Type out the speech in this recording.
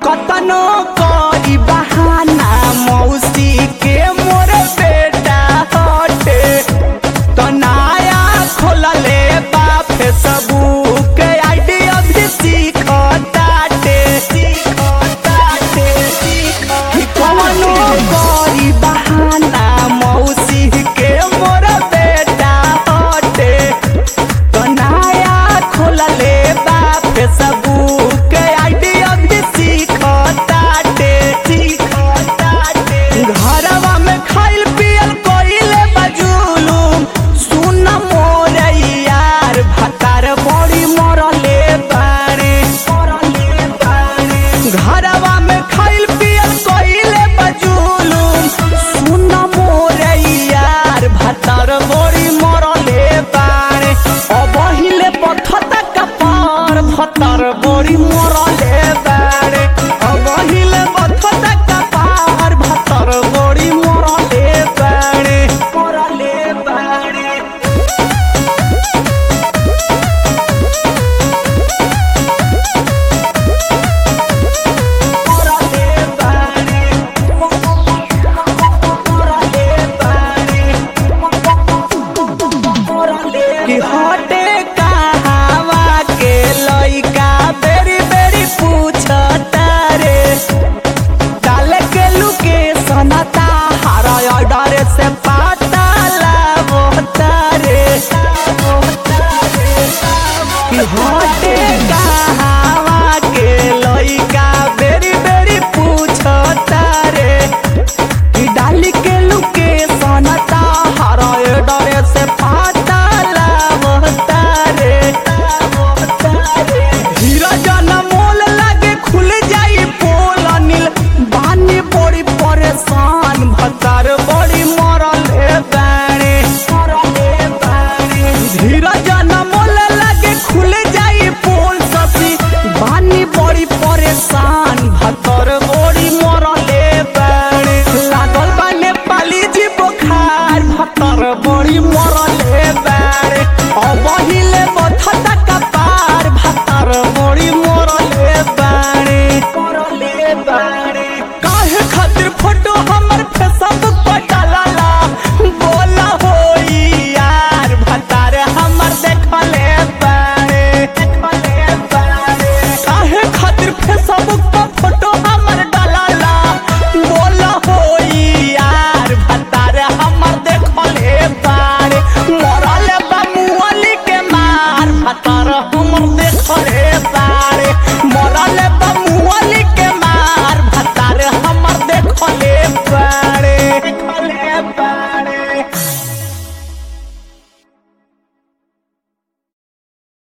कतनो करी बहाना मौसी के मोर बेटा हटे तो नया खोलले बाप फेसबुक आईडी अभी सीखताटे कतनो करी बहाना मौसी के मोर बेटा हटे तो नया खोलले बाप फेसबुक आईडी अभी सीखताटे घरवा में खाइल पियल कोइले बजुलुम सुन मोर यार भतार बड़ी मरले बारे घरवा में खाइल पियल कोइले बजुलुम सुन मोर यार भतार बड़ी मरले बारे अब हिले पथता कपार भतार बड़ी मरले बारे अब हिले पथता कपार भतार बड़ी मरले बारे कि हटे कहावा के लइका बेरी बेरी पूछता रे डाल के लुके सनता हरा ऑर्डर से पता लावता रे कि हटे कहावा के लइका बेरी बेरी पूछता रे कि डाल के लुके सनता हरा ऑर्डर से पता लावता रे धीरज न मोल लागे खुल जाई पोल अनिल बानी बड़ी परेशान भतार बड़ी मरले बारे धीरज न मोल लागे खुल जाई पोल ससी बानी बड़ी परेशान भतार बड़ी मरले